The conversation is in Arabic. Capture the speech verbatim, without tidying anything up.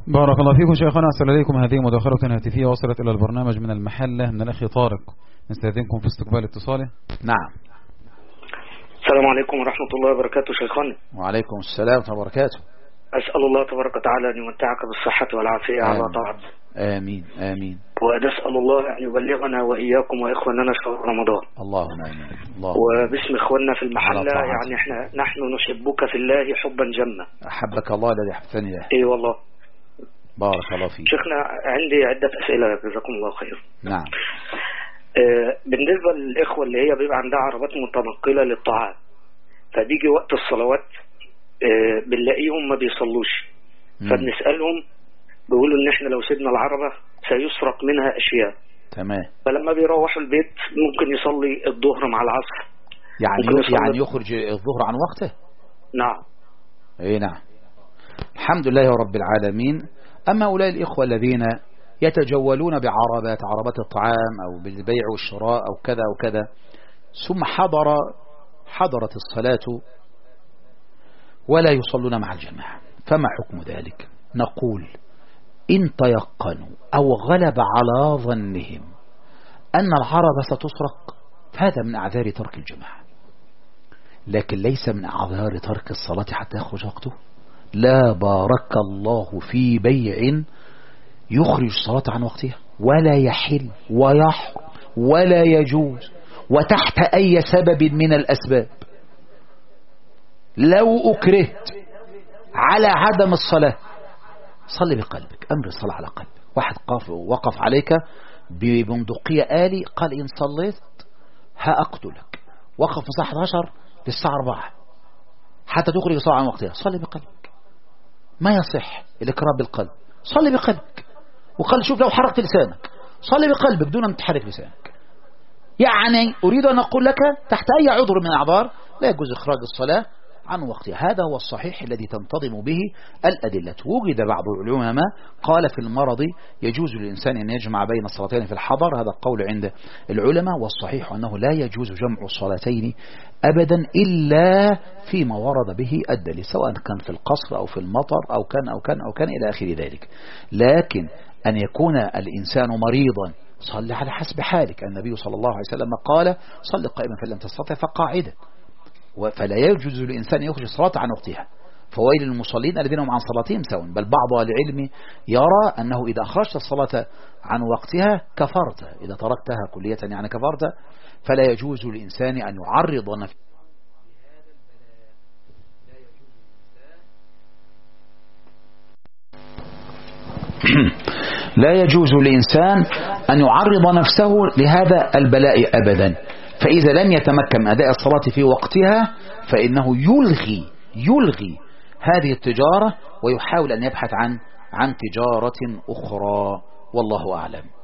بارك الله فيكم شيخنا. أرسل إليكم هذه مداخلة هاتفية وصلت إلى البرنامج من المحلة من الأخ طارق، نستأذنكم في استقبال اتصاله. نعم. السلام عليكم ورحمة الله وبركاته شيخنا. وعليكم السلام ورحمة الله وبركاته. أسأل الله تبارك وتعالى أن يمتعك بالصحة والعافية على طاعته. آمين آمين. ونسأل الله أن يبلغنا وإياكم وإخواننا شهر رمضان. اللهم آمين. الله وباسم إخواننا في المحلة يعني إحنا نحن نحبك في الله حبا جما. أحبك الله الذي أحبتني له. إي والله. بارك الله فيك. شيخنا عندي عدة أسئلة جزاكم الله خير. نعم. آه بالنسبة للإخوة اللي هي بيبقى عندها عربات متنقلة للطعام، فبيجي وقت الصلوات آه بنلاقيهم ما بيصلوش، فبنسألهم بيقولوا إن إحنا لو سيبنا العربة سيسرق منها أشياء. تمام. فلما بيروحوا البيت ممكن يصلي الظهر مع العصر. يعني يعني يخرج الظهر عن وقته. نعم. اي نعم. الحمد لله رب العالمين. أما أولئك الإخوة الذين يتجولون بعربات عربات الطعام أو بالبيع والشراء أو كذا وكذا، ثم حضر حضرت الصلاة ولا يصلون مع الجماعة، فما حكم ذلك؟ نقول إن تيقنوا أو غلب على ظنهم أن العربة ستسرق فهذا من أعذار ترك الجماعة، لكن ليس من أعذار ترك الصلاة حتى يخرج وقته. لا بارك الله في بيع يخرج الصلاة عن وقتها، ولا يحل ويحرم ولا يجوز وتحت أي سبب من الأسباب. لو أكرهت على عدم الصلاة صلي بقلبك، أمر الصلاة على قلبك. واحد وقف عليك ببندقية آلي قال إن صليت هأقتلك، وقف في الساعة عشرة للساعة أربعة حتى تخرج الصلاة عن وقتها، صلي بقلبك. ما يصح الإكراه بالقلب، صلي بقلبك. وقال شوف لو حركت لسانك صلي بقلبك دون أن تحرك لسانك. يعني أريد أن أقول لك تحت أي عذر من الأعذار لا يجوز إخراج الصلاة عن وقتها. هذا هو الصحيح الذي تنتظم به الأدلة. وجد بعض العلماء قال في المرض يجوز للإنسان أن يجمع بين الصلاتين في الحضر، هذا القول عند العلماء، والصحيح أنه لا يجوز جمع الصلاتين أبدا إلا فيما ورد به الدليل، سواء كان في القصر أو في المطر أو كان أو كان أو كان إلى آخر ذلك. لكن أن يكون الإنسان مريضا صل على حسب حالك. النبي صلى الله عليه وسلم قال صل قائما فلم تستطع فقاعدا، فلا يجوز للإنسان يخرج الصلاة عن وقتها. فويل للمصلين الذين هم عن صلاتهم سواء. بل بعض أهل العلم يرى أنه إذا أخرجت الصلاة عن وقتها كفرت، إذا تركتها كلية يعني كفرت. فلا يجوز للإنسان أن يعرض نفسه لا يجوز للإنسان أن يعرض نفسه لهذا البلاء أبدا. فإذا لم يتمكن من أداء الصلاة في وقتها فإنه يلغي يلغي هذه التجارة ويحاول أن يبحث عن عن تجارة أخرى، والله أعلم.